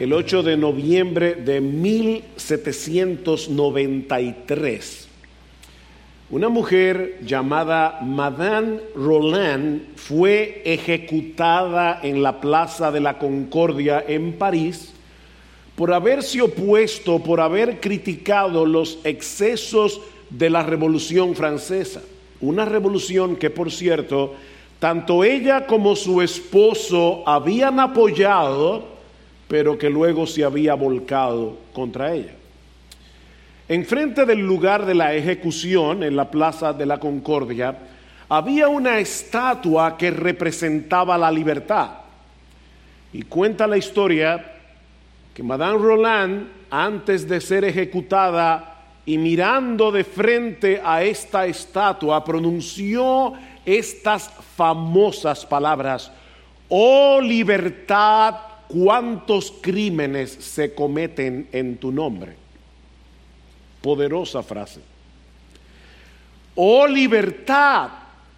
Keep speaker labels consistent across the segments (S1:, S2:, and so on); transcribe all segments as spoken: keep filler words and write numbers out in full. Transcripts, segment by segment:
S1: el ocho de noviembre de mil setecientos noventa y tres, una mujer llamada Madame Roland fue ejecutada en la Plaza de la Concordia en París por haberse opuesto, por haber criticado los excesos de la Revolución Francesa. Una revolución que, por cierto, tanto ella como su esposo habían apoyado, pero que luego se había volcado contra ella. Enfrente del lugar de la ejecución, en la Plaza de la Concordia, había una estatua que representaba la libertad. Y cuenta la historia que Madame Roland, antes de ser ejecutada y mirando de frente a esta estatua, pronunció estas famosas palabras: «Oh libertad, cuántos crímenes se cometen en tu nombre». Poderosa frase. «Oh libertad,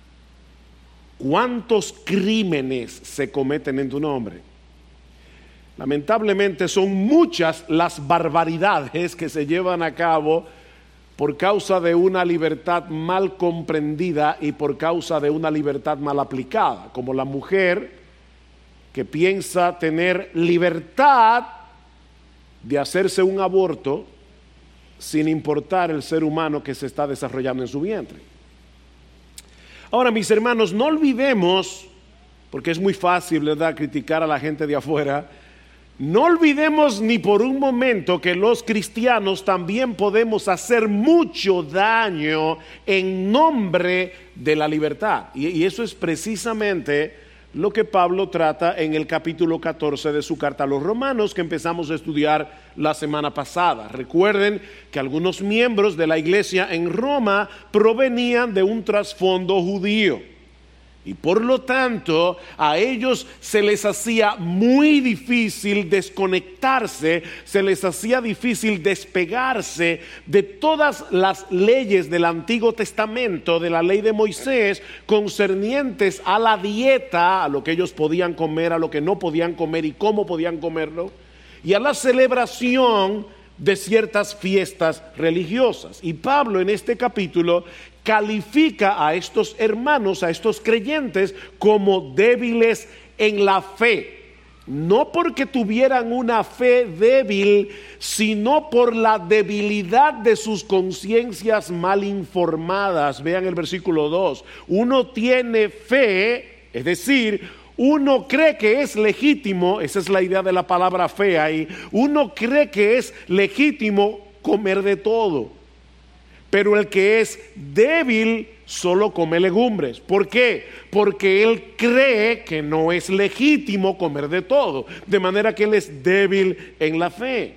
S1: cuántos crímenes se cometen en tu nombre». Lamentablemente son muchas las barbaridades que se llevan a cabo por causa de una libertad mal comprendida y por causa de una libertad mal aplicada, como la mujer que piensa tener libertad de hacerse un aborto sin importar el ser humano que se está desarrollando en su vientre. Ahora, mis hermanos, no olvidemos, porque es muy fácil, ¿verdad?, criticar a la gente de afuera. No olvidemos ni por un momento que los cristianos también podemos hacer mucho daño en nombre de la libertad. Y, y eso es precisamente lo que Pablo trata en el capítulo catorce de su carta a los Romanos, que empezamos a estudiar la semana pasada. Recuerden que algunos miembros de la iglesia en Roma provenían de un trasfondo judío. Y por lo tanto, a ellos se les hacía muy difícil desconectarse, se les hacía difícil despegarse de todas las leyes del Antiguo Testamento, de la ley de Moisés, concernientes a la dieta, a lo que ellos podían comer, a lo que no podían comer y cómo podían comerlo, y a la celebración de ciertas fiestas religiosas. Y Pablo en este capítulo califica a estos hermanos, a estos creyentes, como débiles en la fe. No porque tuvieran una fe débil, sino por la debilidad de sus conciencias mal informadas. Vean el versículo dos. Uno tiene fe, es decir, uno cree que es legítimo, esa es la idea de la palabra fe ahí, uno cree que es legítimo comer de todo. Pero el que es débil solo come legumbres. ¿Por qué? Porque él cree que no es legítimo comer de todo. De manera que él es débil en la fe.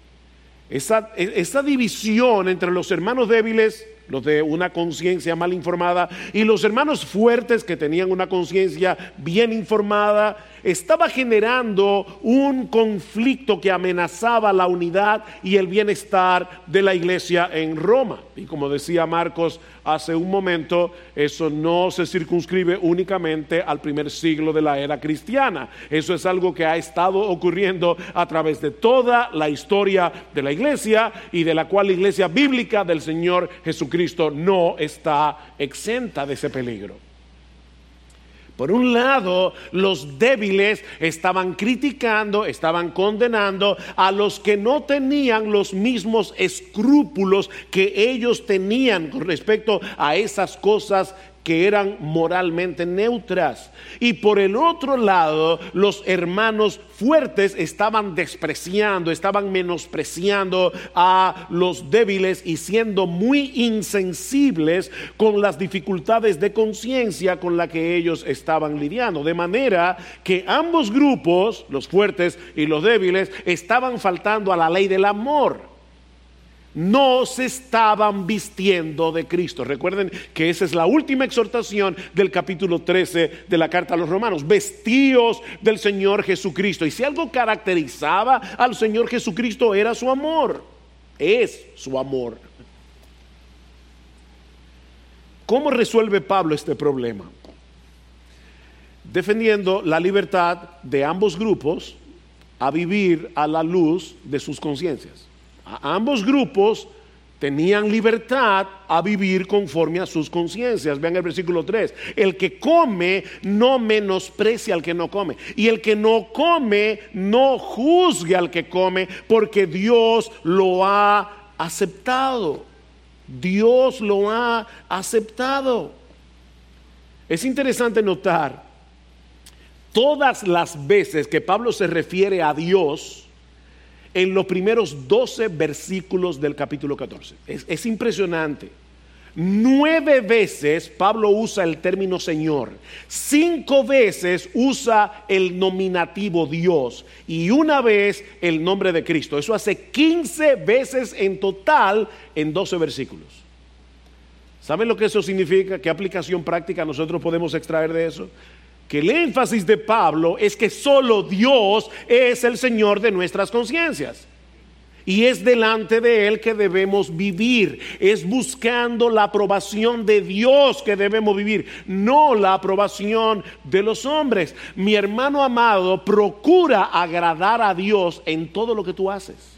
S1: Esa, esa división entre los hermanos débiles, los de una conciencia mal informada, y los hermanos fuertes que tenían una conciencia bien informada, estaba generando un conflicto que amenazaba la unidad y el bienestar de la iglesia en Roma. Y como decía Marcos hace un momento, eso no se circunscribe únicamente al primer siglo de la era cristiana. Eso es algo que ha estado ocurriendo a través de toda la historia de la iglesia, y de la cual la iglesia bíblica del Señor Jesucristo no está exenta de ese peligro. Por un lado, los débiles estaban criticando, estaban condenando a los que no tenían los mismos escrúpulos que ellos tenían con respecto a esas cosas que eran moralmente neutras. Y por el otro lado, los hermanos fuertes estaban despreciando, estaban menospreciando a los débiles y siendo muy insensibles con las dificultades de conciencia con las que ellos estaban lidiando. De manera que ambos grupos, los fuertes y los débiles, estaban faltando a la ley del amor. No se estaban vistiendo de Cristo. Recuerden que esa es la última exhortación del capítulo trece de la carta a los Romanos. Vestíos del Señor Jesucristo. Y si algo caracterizaba al Señor Jesucristo era su amor. Es su amor. ¿Cómo resuelve Pablo este problema? Defendiendo la libertad de ambos grupos, a vivir a la luz de sus conciencias. A ambos grupos tenían libertad a vivir conforme a sus conciencias. Vean el versículo tres. El que come no menosprecia al que no come, y el que no come no juzgue al que come, porque Dios lo ha aceptado. Dios lo ha aceptado. Es interesante notar todas las veces que Pablo se refiere a Dios en los primeros doce versículos del capítulo catorce. Es, es impresionante. Nueve veces Pablo usa el término Señor. Cinco veces usa el nominativo Dios. Y una vez el nombre de Cristo. Eso hace quince veces en total en doce versículos. ¿Saben lo que eso significa? ¿Qué aplicación práctica nosotros podemos extraer de eso? Que el énfasis de Pablo es que solo Dios es el Señor de nuestras conciencias. Y es delante de Él que debemos vivir. Es buscando la aprobación de Dios que debemos vivir, no la aprobación de los hombres. Mi hermano amado, procura agradar a Dios en todo lo que tú haces.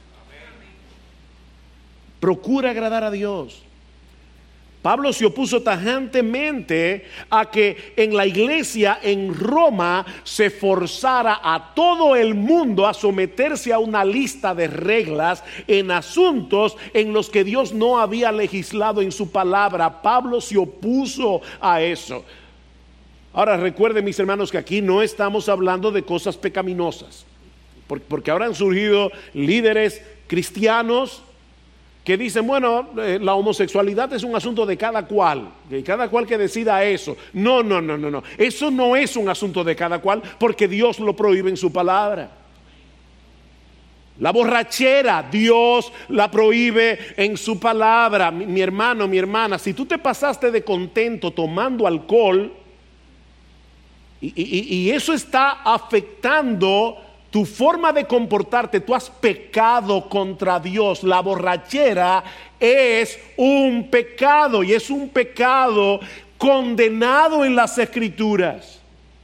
S1: Procura agradar a Dios. Pablo se opuso tajantemente a que en la iglesia en Roma se forzara a todo el mundo a someterse a una lista de reglas en asuntos en los que Dios no había legislado en su palabra. Pablo se opuso a eso. Ahora recuerden, mis hermanos, que aquí no estamos hablando de cosas pecaminosas, porque ahora han surgido líderes cristianos que dicen, bueno, eh, la homosexualidad es un asunto de cada cual, que cada cual que decida eso. No, no, no, no, no. Eso no es un asunto de cada cual, porque Dios lo prohíbe en su palabra. La borrachera, Dios la prohíbe en su palabra. Mi, mi hermano, mi hermana, si tú te pasaste de contento tomando alcohol y, y, y eso está afectando tu forma de comportarte, tú has pecado contra Dios. La borrachera es un pecado, y es un pecado condenado en las Escrituras.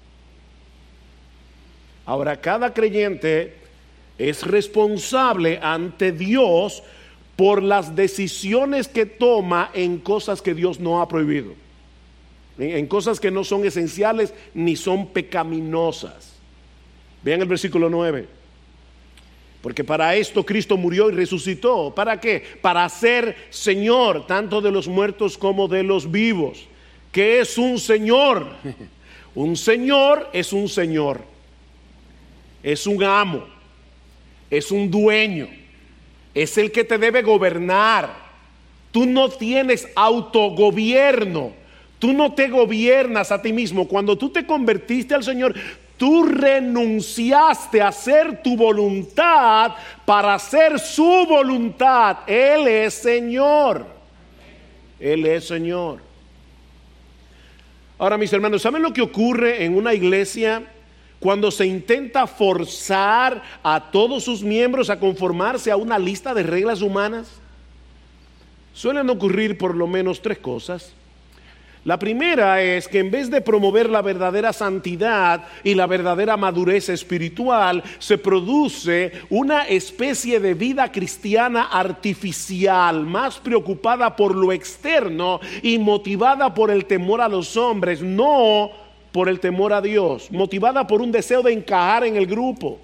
S1: Ahora, cada creyente es responsable ante Dios por las decisiones que toma en cosas que Dios no ha prohibido, en cosas que no son esenciales ni son pecaminosas. Vean el versículo nueve. Porque para esto Cristo murió y resucitó. ¿Para qué? Para ser Señor tanto de los muertos como de los vivos. ¿Qué es un Señor? Un Señor es un Señor. Es un amo. Es un dueño. Es el que te debe gobernar. Tú no tienes autogobierno. Tú no te gobiernas a ti mismo. Cuando tú te convertiste al Señor, tú renunciaste a hacer tu voluntad para hacer su voluntad. Él es Señor. Él es Señor. Ahora, mis hermanos, ¿saben lo que ocurre en una iglesia cuando se intenta forzar a todos sus miembros a conformarse a una lista de reglas humanas? Suelen ocurrir por lo menos tres cosas. La primera es que en vez de promover la verdadera santidad y la verdadera madurez espiritual, se produce una especie de vida cristiana artificial, más preocupada por lo externo y motivada por el temor a los hombres, no por el temor a Dios, motivada por un deseo de encajar en el grupo.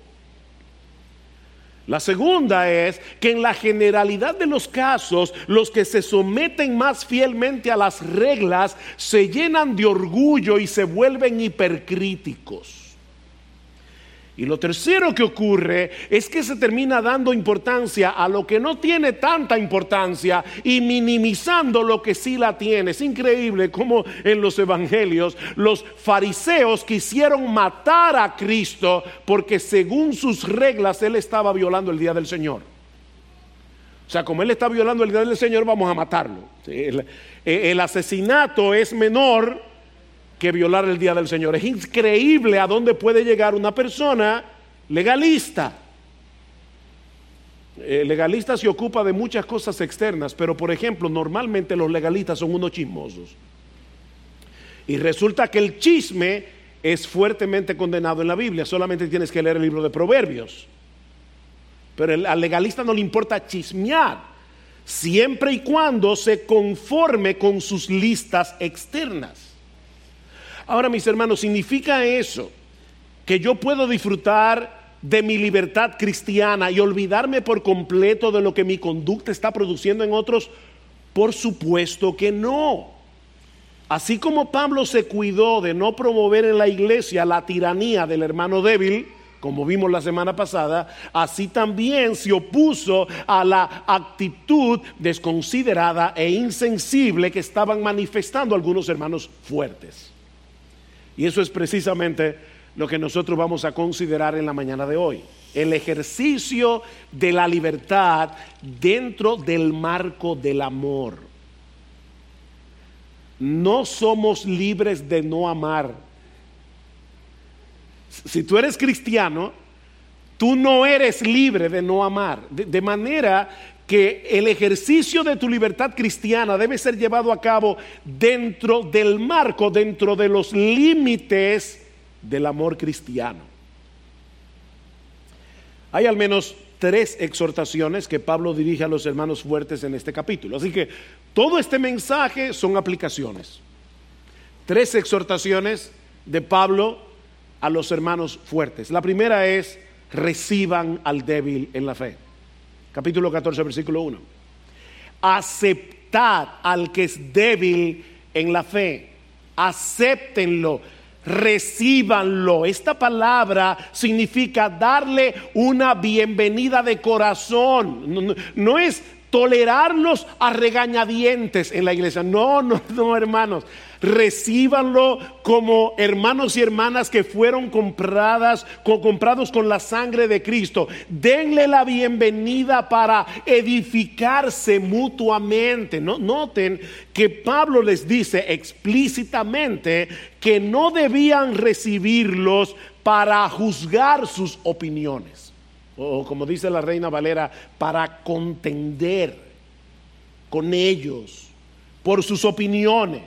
S1: La segunda es que en la generalidad de los casos, los que se someten más fielmente a las reglas se llenan de orgullo y se vuelven hipercríticos. Y lo tercero que ocurre es que se termina dando importancia a lo que no tiene tanta importancia y minimizando lo que sí la tiene. Es increíble cómo en los evangelios los fariseos quisieron matar a Cristo porque según sus reglas él estaba violando el día del Señor. O sea, como él está violando el día del Señor, vamos a matarlo. El, el asesinato es menor que violar el día del Señor. Es increíble a dónde puede llegar una persona legalista. El legalista se ocupa de muchas cosas externas, pero por ejemplo, normalmente los legalistas son unos chismosos. Y resulta que el chisme es fuertemente condenado en la Biblia. Solamente tienes que leer el libro de Proverbios. pero el, al legalista no le importa chismear, siempre y cuando se conforme con sus listas externas. Ahora, mis hermanos, ¿significa eso que yo puedo disfrutar de mi libertad cristiana y olvidarme por completo de lo que mi conducta está produciendo en otros? Por supuesto que no. Así como Pablo se cuidó de no promover en la iglesia la tiranía del hermano débil, como vimos la semana pasada, así también se opuso a la actitud desconsiderada e insensible que estaban manifestando algunos hermanos fuertes. Y eso es precisamente lo que nosotros vamos a considerar en la mañana de hoy: el ejercicio de la libertad dentro del marco del amor. No somos libres de no amar. Si tú eres cristiano, tú no eres libre de no amar. De, de manera que el ejercicio de tu libertad cristiana debe ser llevado a cabo dentro del marco, dentro de los límites del amor cristiano. Hay al menos tres exhortaciones que Pablo dirige a los hermanos fuertes en este capítulo. Así que todo este mensaje son aplicaciones. Tres exhortaciones de Pablo a los hermanos fuertes. La primera es: reciban al débil en la fe. Capítulo catorce, versículo uno. Aceptad al que es débil en la fe. Acéptenlo. Recíbanlo. Esta palabra significa darle una bienvenida de corazón. No, no, no es tolerarlos a regañadientes en la iglesia. No, no, no, hermanos. Recíbanlo como hermanos y hermanas que fueron compradas, con, comprados con la sangre de Cristo. Denle la bienvenida para edificarse mutuamente. No, noten que Pablo les dice explícitamente que no debían recibirlos para juzgar sus opiniones, o como dice la Reina Valera, para contender con ellos por sus opiniones.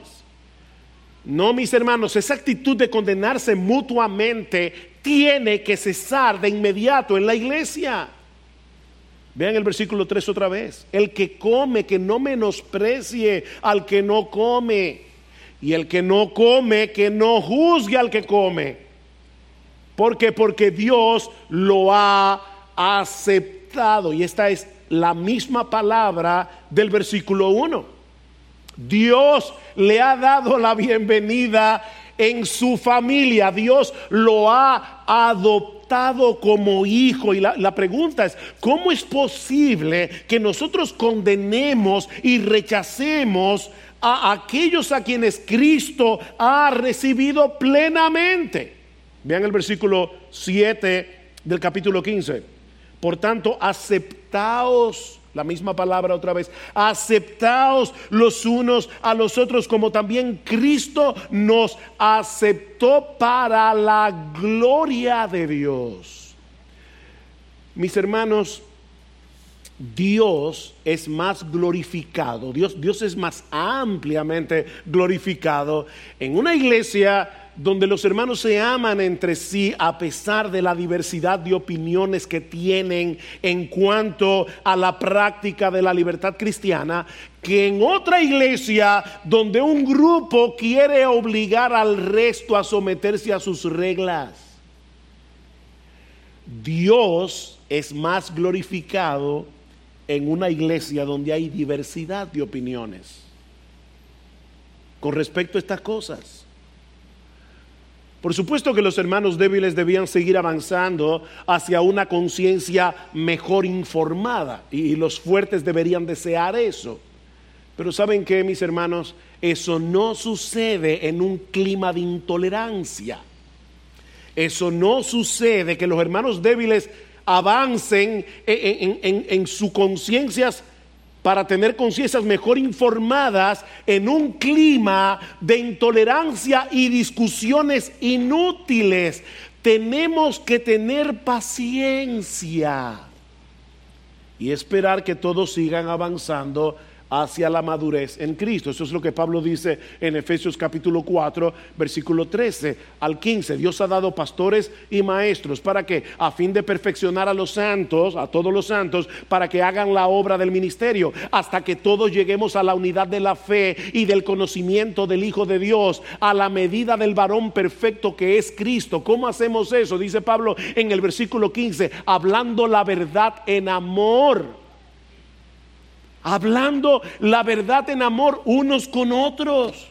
S1: No, mis hermanos, esa actitud de condenarse mutuamente tiene que cesar de inmediato en la iglesia. Vean el versículo tres otra vez. El que come, que no menosprecie al que no come, y el que no come, que no juzgue al que come. ¿Por qué? Porque Dios lo ha aceptado. Y esta es la misma palabra del versículo uno. Dios le ha dado la bienvenida en su familia. Dios lo ha adoptado como hijo. Y la, la pregunta es: ¿cómo es posible que nosotros condenemos y rechacemos a aquellos a quienes Cristo ha recibido plenamente? Vean el versículo siete del capítulo quince. Por tanto, aceptaos. La misma palabra otra vez. Aceptaos los unos a los otros, como también Cristo nos aceptó para la gloria de Dios. Mis hermanos, Dios es más glorificado. Dios, Dios es más ampliamente glorificado en una iglesia donde los hermanos se aman entre sí a pesar de la diversidad de opiniones que tienen en cuanto a la práctica de la libertad cristiana, que en otra iglesia donde un grupo quiere obligar al resto a someterse a sus reglas. Dios es más glorificado en una iglesia donde hay diversidad de opiniones con respecto a estas cosas. Por supuesto que los hermanos débiles debían seguir avanzando hacia una conciencia mejor informada, y los fuertes deberían desear eso. Pero ¿saben qué, mis hermanos? Eso no sucede en un clima de intolerancia. Eso no sucede que los hermanos débiles avancen en, en, en, en sus conciencias para tener conciencias mejor informadas en un clima de intolerancia y discusiones inútiles. Tenemos que tener paciencia y esperar que todos sigan avanzando hacia la madurez en Cristo. Eso es lo que Pablo dice en Efesios capítulo cuatro, versículo trece al quince. Dios ha dado pastores y maestros para que, a fin de perfeccionar a los santos, a todos los santos, para que hagan la obra del ministerio, hasta que todos lleguemos a la unidad de la fe y del conocimiento del Hijo de Dios, a la medida del varón perfecto que es Cristo. ¿Cómo hacemos eso? Dice Pablo en el versículo quince, hablando la verdad en amor. Hablando la verdad en amor unos con otros.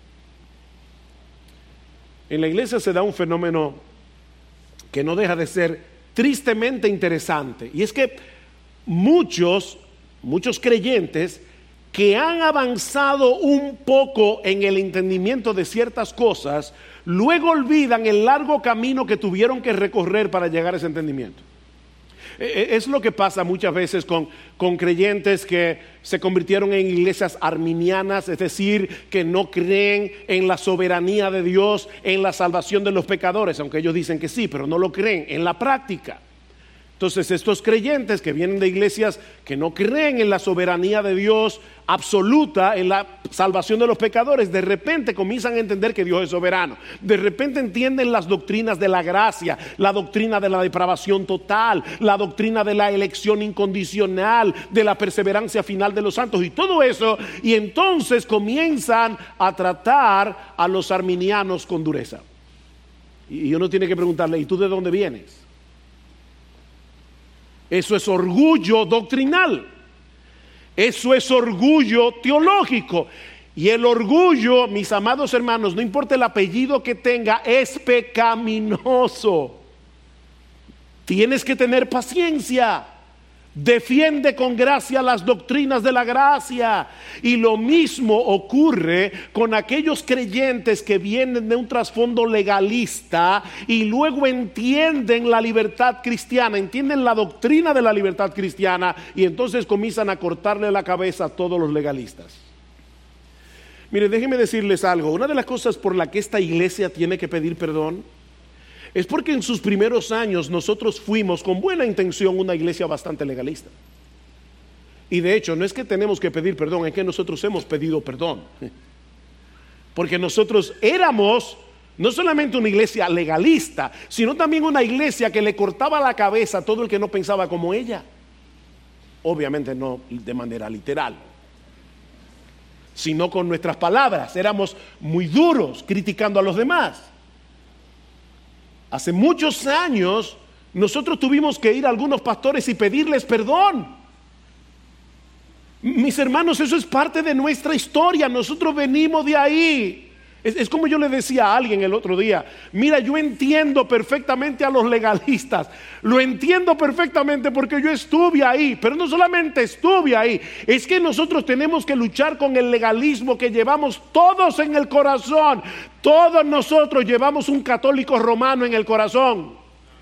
S1: En la iglesia se da un fenómeno que no deja de ser tristemente interesante, y es que muchos, muchos creyentes que han avanzado un poco en el entendimiento de ciertas cosas, luego olvidan el largo camino que tuvieron que recorrer para llegar a ese entendimiento. Es lo que pasa muchas veces con, con creyentes que se convirtieron en iglesias arminianas, es decir, que no creen en la soberanía de Dios, en la salvación de los pecadores, aunque ellos dicen que sí, pero no lo creen en la práctica. Entonces estos creyentes que vienen de iglesias que no creen en la soberanía de Dios absoluta, en la salvación de los pecadores, de repente comienzan a entender que Dios es soberano. De repente entienden las doctrinas de la gracia, la doctrina de la depravación total, la doctrina de la elección incondicional, de la perseverancia final de los santos y todo eso, y entonces comienzan a tratar a los arminianos con dureza. Y uno tiene que preguntarle, ¿y tú de dónde vienes? Eso es orgullo doctrinal. Eso es orgullo teológico. Y el orgullo, mis amados hermanos, no importa el apellido que tenga, es pecaminoso. Tienes que tener paciencia. Defiende con gracia las doctrinas de la gracia. Y lo mismo ocurre con aquellos creyentes que vienen de un trasfondo legalista y luego entienden la libertad cristiana, entienden la doctrina de la libertad cristiana, y entonces comienzan a cortarle la cabeza a todos los legalistas. Mire, déjenme decirles algo. Una de las cosas por la que esta iglesia tiene que pedir perdón es porque en sus primeros años nosotros fuimos con buena intención una iglesia bastante legalista. Y de hecho no es que tenemos que pedir perdón, es que nosotros hemos pedido perdón. Porque nosotros éramos no solamente una iglesia legalista, sino también una iglesia que le cortaba la cabeza a todo el que no pensaba como ella. Obviamente no de manera literal, sino con nuestras palabras. Éramos muy duros criticando a los demás. Hace muchos años nosotros tuvimos que ir a algunos pastores y pedirles perdón. Mis hermanos, eso es parte de nuestra historia. Nosotros venimos de ahí. Es, es como yo le decía a alguien el otro día: mira, yo entiendo perfectamente a los legalistas. Lo entiendo perfectamente porque yo estuve ahí. Pero no solamente estuve ahí, es que nosotros tenemos que luchar con el legalismo que llevamos todos en el corazón. Todos nosotros llevamos un católico romano en el corazón.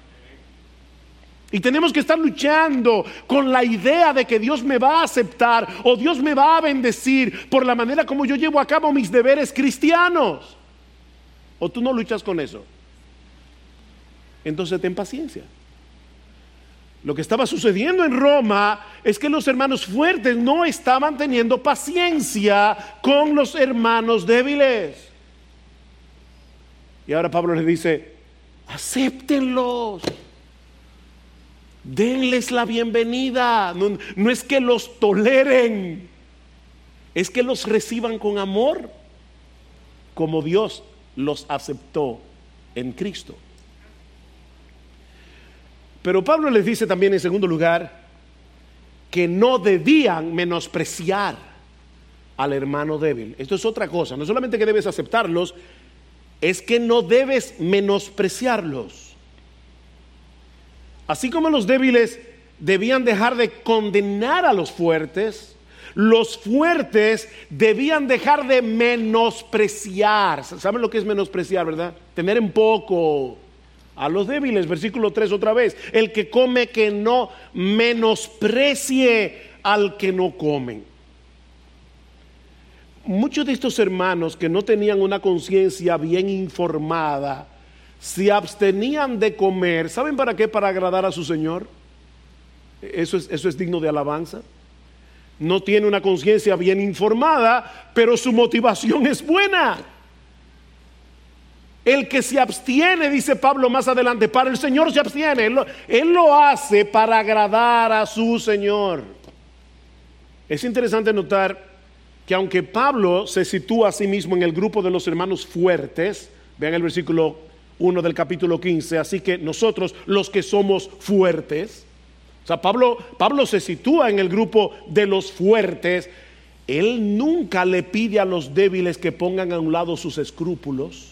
S1: Y tenemos que estar luchando con la idea de que Dios me va a aceptar o Dios me va a bendecir por la manera como yo llevo a cabo mis deberes cristianos. ¿O tú no luchas con eso? Entonces ten paciencia. Lo que estaba sucediendo en Roma es que los hermanos fuertes no estaban teniendo paciencia con los hermanos débiles. Y ahora Pablo les dice: acéptenlos. Denles la bienvenida. No, no es que los toleren, es que los reciban con amor, como Dios los aceptó en Cristo. Pero Pablo les dice también, en segundo lugar, que no debían menospreciar al hermano débil. Esto es otra cosa. No solamente que debes aceptarlos, es que no debes menospreciarlos. Así como los débiles debían dejar de condenar a los fuertes, los fuertes debían dejar de menospreciar. ¿Saben lo que es menospreciar, verdad? Tener en poco a los débiles. Versículo tres otra vez: el que come, que no menosprecie al que no come. Muchos de estos hermanos que no tenían una conciencia bien informada se abstenían de comer. ¿Saben para qué? Para agradar a su Señor. Eso es, eso es digno de alabanza. no tiene una conciencia bien informada, pero su motivación es buena. El que se abstiene, dice Pablo más adelante, para el Señor se abstiene. Él lo, él lo hace para agradar a su Señor. Es interesante notar que aunque Pablo se sitúa a sí mismo en el grupo de los hermanos fuertes, vean el versículo uno del capítulo quince, así que nosotros los que somos fuertes, o sea, Pablo, Pablo se sitúa en el grupo de los fuertes. Él nunca le pide a los débiles que pongan a un lado sus escrúpulos,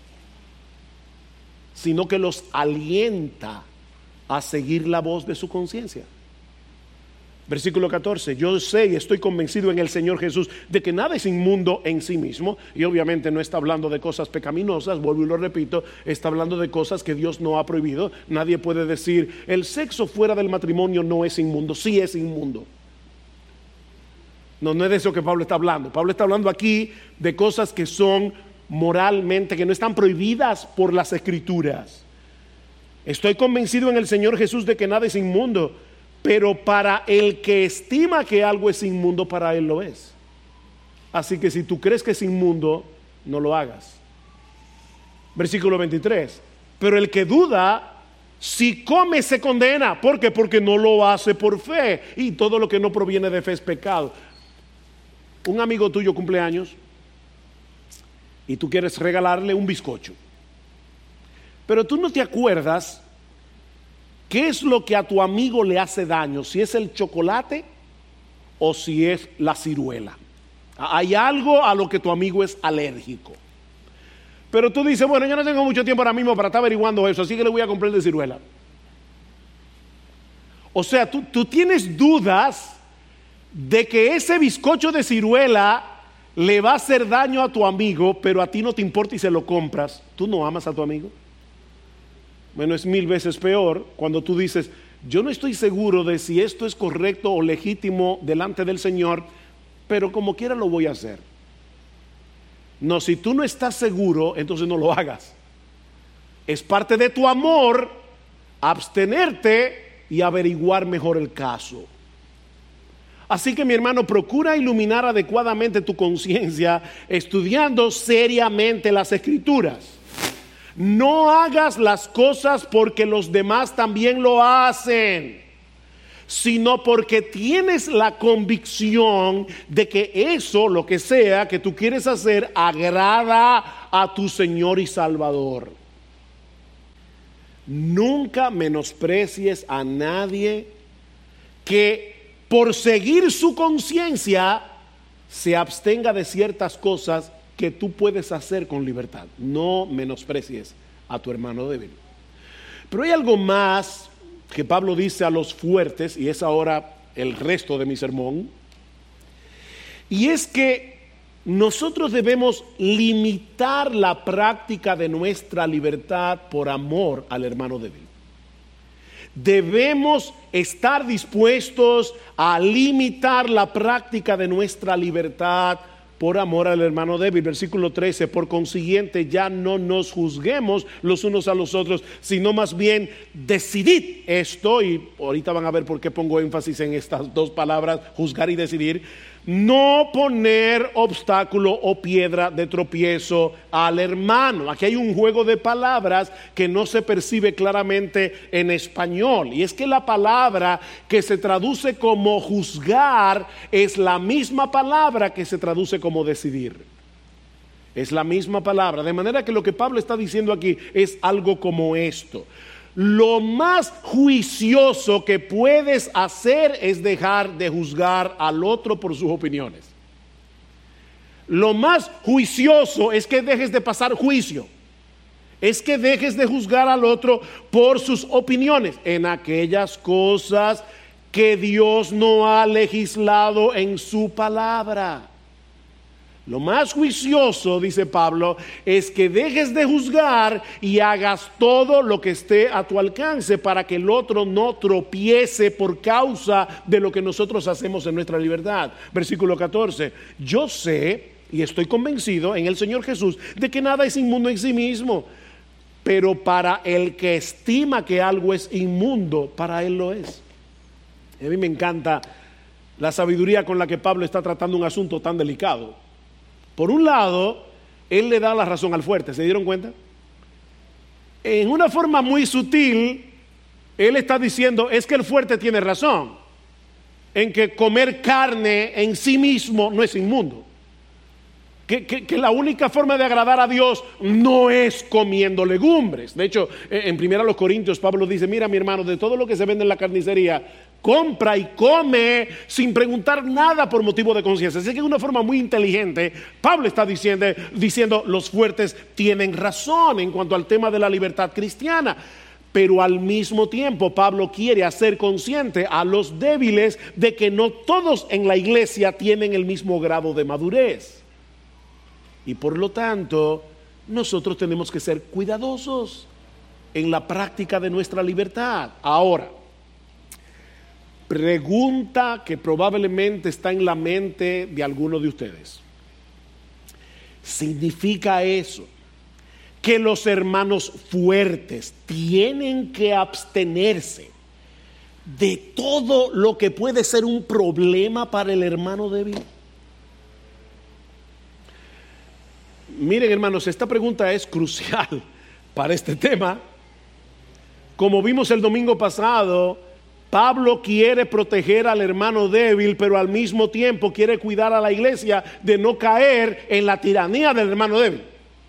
S1: sino que los alienta a seguir la voz de su conciencia. Versículo catorce, yo sé y estoy convencido en el Señor Jesús de que nada es inmundo en sí mismo, y obviamente no está hablando de cosas pecaminosas, vuelvo y lo repito, está hablando de cosas que Dios no ha prohibido. Nadie puede decir, el sexo fuera del matrimonio no es inmundo. Sí es inmundo. No, no es de eso que Pablo está hablando. Pablo está hablando aquí de cosas que son moralmente, que no están prohibidas por las Escrituras. Estoy convencido en el Señor Jesús de que nada es inmundo, pero para el que estima que algo es inmundo, para él lo es. Así que si tú crees que es inmundo, no lo hagas. Versículo veintitrés, pero el que duda, si come se condena. ¿Por qué? Porque no lo hace por fe, y todo lo que no proviene de fe es pecado. Un amigo tuyo cumple años y tú quieres regalarle un bizcocho, pero tú no te acuerdas qué es lo que a tu amigo le hace daño, si es el chocolate o si es la ciruela. Hay algo a lo que tu amigo es alérgico, pero tú dices, bueno, yo no tengo mucho tiempo ahora mismo para estar averiguando eso, así que le voy a comprar el de ciruela. O sea, tú, tú tienes dudas de que ese bizcocho de ciruela le va a hacer daño a tu amigo, pero a ti no te importa y se lo compras. ¿Tú no amas a tu amigo? Bueno, es mil veces peor cuando tú dices, yo no estoy seguro de si esto es correcto o legítimo delante del Señor, pero como quiera lo voy a hacer. No, si tú no estás seguro, entonces no lo hagas. Es parte de tu amor abstenerte y averiguar mejor el caso. Así que mi hermano, procura iluminar adecuadamente tu conciencia estudiando seriamente las Escrituras. No hagas las cosas porque los demás también lo hacen, sino porque tienes la convicción de que eso, lo que sea que tú quieres hacer, agrada a tu Señor y Salvador. Nunca menosprecies a nadie que por seguir su conciencia se abstenga de ciertas cosas que tú puedes hacer con libertad. No menosprecies a tu hermano débil. Pero hay algo más que Pablo dice a los fuertes, y es ahora el resto de mi sermón, y es que nosotros debemos limitar la práctica de nuestra libertad por amor al hermano débil. Debemos estar dispuestos a limitar la práctica de nuestra libertad por amor al hermano débil. Versículo trece, por consiguiente ya no nos juzguemos los unos a los otros, sino más bien decidid esto, y ahorita van a ver por qué pongo énfasis en estas dos palabras, juzgar y decidir, no poner obstáculo o piedra de tropiezo al hermano. Aquí hay un juego de palabras que no se percibe claramente en español, y es que la palabra que se traduce como juzgar es la misma palabra que se traduce como decidir. Es la misma palabra, de manera que lo que Pablo está diciendo aquí es algo como esto: lo más juicioso que puedes hacer es dejar de juzgar al otro por sus opiniones. Lo más juicioso es que dejes de pasar juicio, es que dejes de juzgar al otro por sus opiniones en aquellas cosas que Dios no ha legislado en su palabra. Lo más juicioso, dice Pablo, es que dejes de juzgar y hagas todo lo que esté a tu alcance para que el otro no tropiece por causa de lo que nosotros hacemos en nuestra libertad. Versículo catorce, yo sé y estoy convencido en el Señor Jesús de que nada es inmundo en sí mismo, pero para el que estima que algo es inmundo, para él lo es. A mí me encanta la sabiduría con la que Pablo está tratando un asunto tan delicado. Por un lado, él le da la razón al fuerte, ¿se dieron cuenta? En una forma muy sutil, él está diciendo, es que el fuerte tiene razón, en que comer carne en sí mismo no es inmundo. Que, que, que la única forma de agradar a Dios no es comiendo legumbres. De hecho, en primera los Corintios, Pablo dice, mira mi hermano, de todo lo que se vende en la carnicería, compra y come sin preguntar nada por motivo de conciencia. Así que de una forma muy inteligente, Pablo está diciendo, diciendo, los fuertes tienen razón en cuanto al tema de la libertad cristiana. Pero al mismo tiempo Pablo quiere hacer consciente a los débiles de que no todos en la iglesia tienen el mismo grado de madurez. Y por lo tanto, nosotros tenemos que ser cuidadosos en la práctica de nuestra libertad. Ahora, pregunta que probablemente está en la mente de algunos de ustedes. ¿Significa eso que los hermanos fuertes tienen que abstenerse de todo lo que puede ser un problema para el hermano débil? Miren, hermanos, esta pregunta es crucial para este tema. Como vimos el domingo pasado, Pablo quiere proteger al hermano débil, pero al mismo tiempo quiere cuidar a la iglesia de no caer en la tiranía del hermano débil.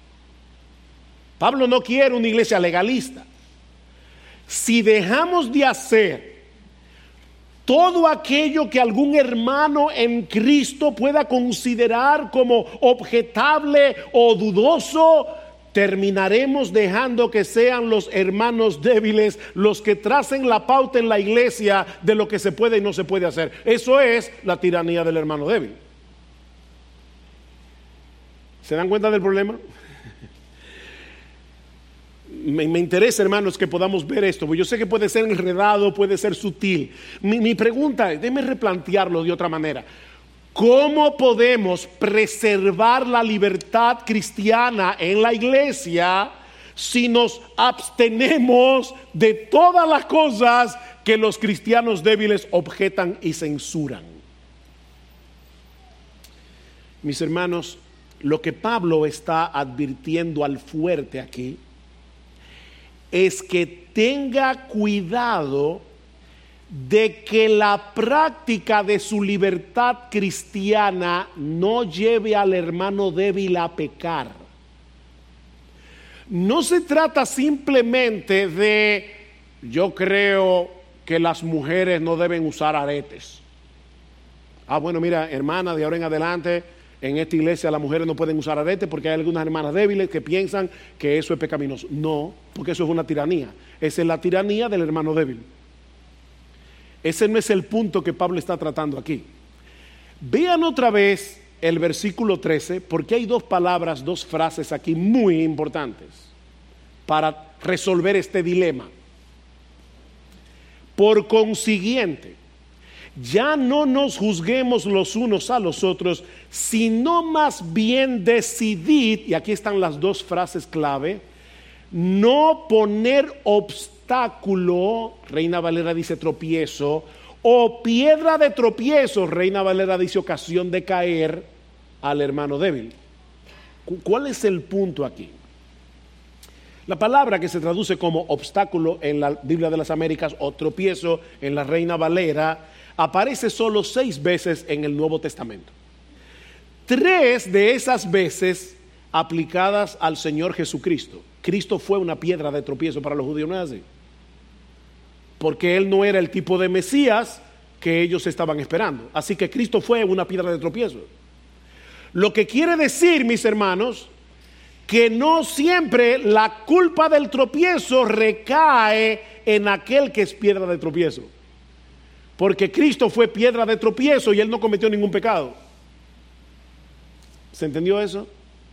S1: Pablo no quiere una iglesia legalista. Si dejamos de hacer todo aquello que algún hermano en Cristo pueda considerar como objetable o dudoso, terminaremos dejando que sean los hermanos débiles los que tracen la pauta en la iglesia de lo que se puede y no se puede hacer. Eso es la tiranía del hermano débil. ¿Se dan cuenta del problema? Me, me interesa, hermanos, que podamos ver esto, porque yo sé que puede ser enredado, puede ser sutil. Mi, mi pregunta es, déjeme replantearlo de otra manera. ¿Cómo podemos preservar la libertad cristiana en la iglesia si nos abstenemos de todas las cosas que los cristianos débiles objetan y censuran? Mis hermanos, lo que Pablo está advirtiendo al fuerte aquí es que tenga cuidado de que la práctica de su libertad cristiana no lleve al hermano débil a pecar. No se trata simplemente de, yo creo que las mujeres no deben usar aretes. Ah, bueno, mira, hermana, de ahora en adelante en esta iglesia las mujeres no pueden usar aretes porque hay algunas hermanas débiles que piensan que eso es pecaminoso. No, porque eso es una tiranía. Esa es la tiranía del hermano débil. Ese no es el punto que Pablo está tratando aquí. Vean otra vez el versículo trece, porque hay dos palabras, dos frases aquí muy importantes para resolver este dilema. Por consiguiente, ya no nos juzguemos los unos a los otros, sino más bien decidid, y aquí están las dos frases clave, no poner obstáculo, Reina Valera dice tropiezo, o piedra de tropiezo, Reina Valera dice ocasión de caer al hermano débil. ¿Cuál es el punto aquí? La palabra que se traduce como obstáculo en la Biblia de las Américas o tropiezo en la Reina Valera aparece solo seis veces en el Nuevo Testamento. Tres de esas veces aplicadas al Señor Jesucristo. Cristo fue una piedra de tropiezo para los judíos, ¿no es así? Porque Él no era el tipo de Mesías que ellos estaban esperando. Así que Cristo fue una piedra de tropiezo. Lo que quiere decir, mis hermanos, que no siempre la culpa del tropiezo recae en aquel que es piedra de tropiezo. Porque Cristo fue piedra de tropiezo y Él no cometió ningún pecado. ¿Se entendió eso?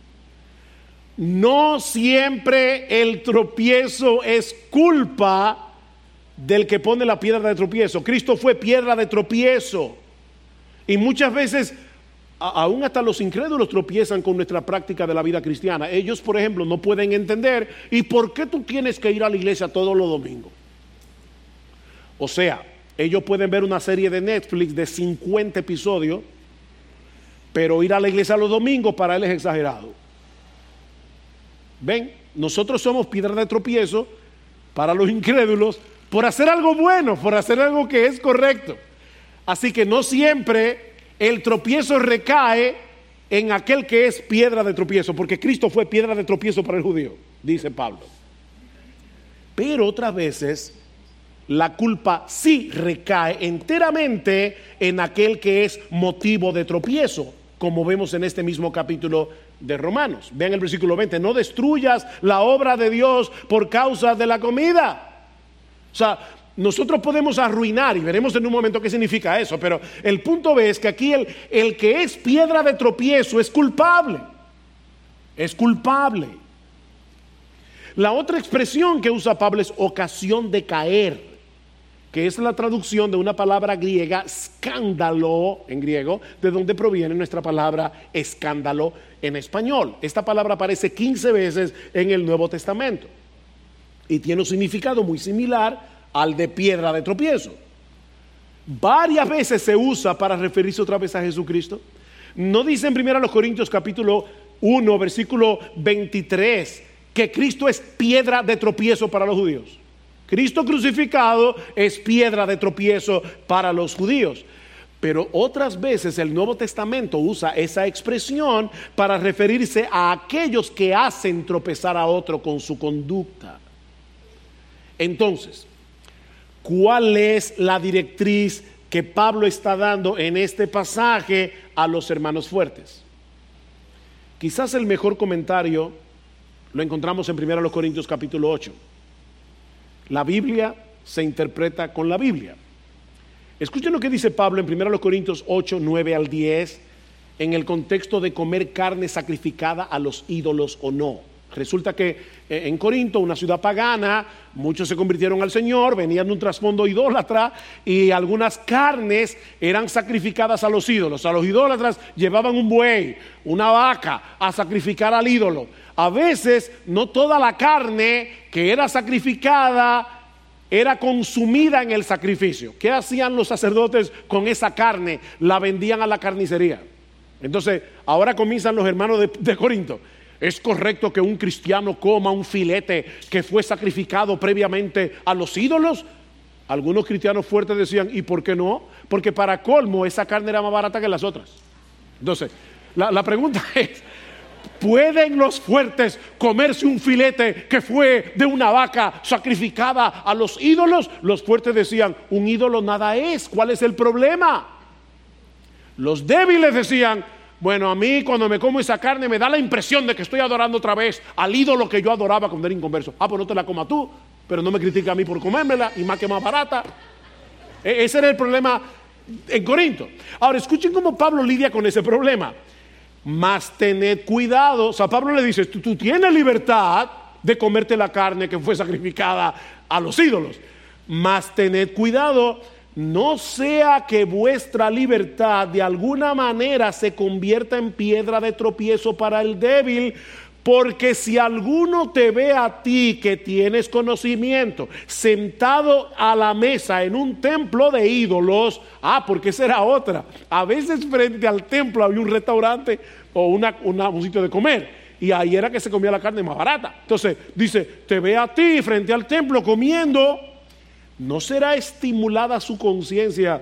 S1: No siempre el tropiezo es culpa del que pone la piedra de tropiezo. Cristo fue piedra de tropiezo. Y muchas veces, a, aún hasta los incrédulos tropiezan con nuestra práctica de la vida cristiana. Ellos, por ejemplo, no pueden entender, ¿y por qué tú tienes que ir a la iglesia todos los domingos? O sea, Ellos pueden ver una serie de Netflix de cincuenta episodios, pero ir a la iglesia los domingos para él es exagerado. Ven, nosotros somos piedra de tropiezo para los incrédulos por hacer algo bueno, por hacer algo que es correcto. Así que no siempre el tropiezo recae en aquel que es piedra de tropiezo, porque Cristo fue piedra de tropiezo para el judío, dice Pablo. Pero otras veces la culpa sí recae enteramente en aquel que es motivo de tropiezo, como vemos en este mismo capítulo de Romanos. Vean el versículo veinte: no destruyas la obra de Dios por causa de la comida. O sea, nosotros podemos arruinar, y veremos en un momento qué significa eso, pero el punto es que aquí el, el que es piedra de tropiezo es culpable. Es culpable. La otra expresión que usa Pablo es ocasión de caer, que es la traducción de una palabra griega, escándalo en griego, de donde proviene nuestra palabra escándalo en español. Esta palabra aparece quince veces en el Nuevo Testamento y tiene un significado muy similar al de piedra de tropiezo. Varias veces se usa para referirse otra vez a Jesucristo. ¿No dice en primera los Corintios capítulo uno, versículo veintitrés, que Cristo es piedra de tropiezo para los judíos? Cristo crucificado es piedra de tropiezo para los judíos. Pero otras veces el Nuevo Testamento usa esa expresión para referirse a aquellos que hacen tropezar a otro con su conducta. Entonces, ¿cuál es la directriz que Pablo está dando en este pasaje a los hermanos fuertes? Quizás el mejor comentario lo encontramos en primera Corintios capítulo ocho. La Biblia se interpreta con la Biblia. Escuchen lo que dice Pablo en primera Corintios ocho, nueve al diez, en el contexto de comer carne sacrificada a los ídolos o no. Resulta que en Corinto, una ciudad pagana, muchos se convirtieron al Señor, venían de un trasfondo idólatra y algunas carnes eran sacrificadas a los ídolos. A los idólatras llevaban un buey, una vaca a sacrificar al ídolo. A veces no toda la carne que era sacrificada era consumida en el sacrificio. ¿Qué hacían los sacerdotes con esa carne? La vendían a la carnicería. Entonces, ahora comienzan los hermanos de, de Corinto. ¿Es correcto que un cristiano coma un filete que fue sacrificado previamente a los ídolos? Algunos cristianos fuertes decían, ¿y por qué no? Porque para colmo esa carne era más barata que las otras. Entonces, la, la pregunta es, ¿pueden los fuertes comerse un filete que fue de una vaca sacrificada a los ídolos? Los fuertes decían, un ídolo nada es, ¿cuál es el problema? Los débiles decían, bueno, a mí cuando me como esa carne me da la impresión de que estoy adorando otra vez al ídolo que yo adoraba cuando era inconverso. Ah, pues no te la comas tú, pero no me critica a mí por comérmela, y más que más barata. E- ese era el problema en Corinto. Ahora escuchen cómo Pablo lidia con ese problema. Mas tened cuidado. O sea, Pablo le dice, tú, tú tienes libertad de comerte la carne que fue sacrificada a los ídolos. Mas tened cuidado, no sea que vuestra libertad de alguna manera se convierta en piedra de tropiezo para el débil, porque si alguno te ve a ti que tienes conocimiento sentado a la mesa en un templo de ídolos, ah, porque esa era otra, a veces frente al templo había un restaurante o una, una, un sitio de comer, y ahí era que se comía la carne más barata. Entonces dice, te ve a ti frente al templo comiendo, ¿no será estimulada su conciencia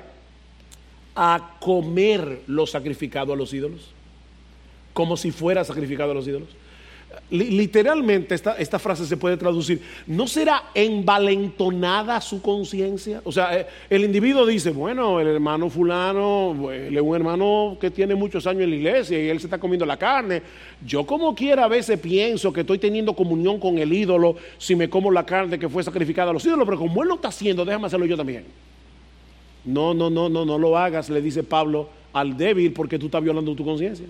S1: a comer lo sacrificado a los ídolos? Como si fuera sacrificado a los ídolos. Literalmente esta, esta frase se puede traducir, ¿no será envalentonada su conciencia? O sea, el individuo dice, bueno, el hermano fulano, él es un hermano que tiene muchos años en la iglesia y él se está comiendo la carne. Yo como quiera a veces pienso que estoy teniendo comunión con el ídolo si me como la carne que fue sacrificada a los ídolos, pero como él lo está haciendo, déjame hacerlo yo también. No, no, no, no, no lo hagas, le dice Pablo al débil, porque tú estás violando tu conciencia.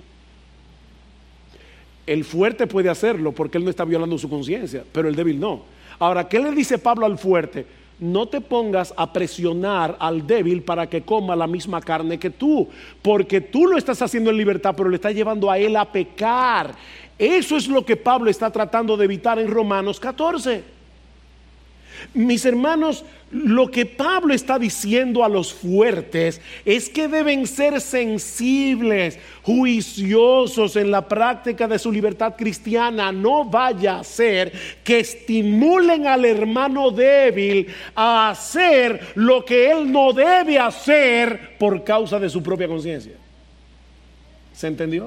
S1: El fuerte puede hacerlo porque él no está violando su conciencia, pero el débil no. Ahora, ¿qué le dice Pablo al fuerte? No te pongas a presionar al débil para que coma la misma carne que tú, porque tú lo estás haciendo en libertad, pero le estás llevando a él a pecar. Eso es lo que Pablo está tratando de evitar en Romanos catorce. Mis hermanos, lo que Pablo está diciendo a los fuertes es que deben ser sensibles, juiciosos en la práctica de su libertad cristiana. No vaya a ser que estimulen al hermano débil a hacer lo que él no debe hacer por causa de su propia conciencia. ¿Se entendió?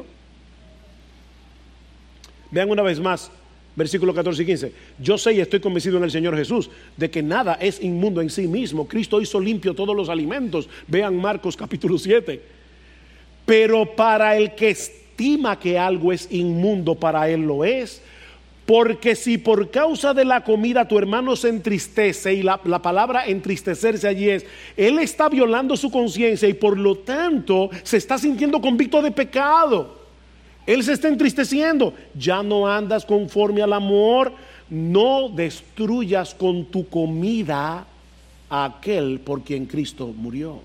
S1: Vean una vez más versículos catorce y quince. Yo sé y estoy convencido en el Señor Jesús de que nada es inmundo en sí mismo. Cristo hizo limpio todos los alimentos. Vean Marcos capítulo siete. Pero para el que estima que algo es inmundo, para él lo es. Porque si por causa de la comida tu hermano se entristece, y la, la palabra entristecerse allí es, él está violando su conciencia y por lo tanto se está sintiendo convicto de pecado. Él se está entristeciendo. Ya no andas conforme al amor. No destruyas con tu comida a aquel por quien Cristo murió.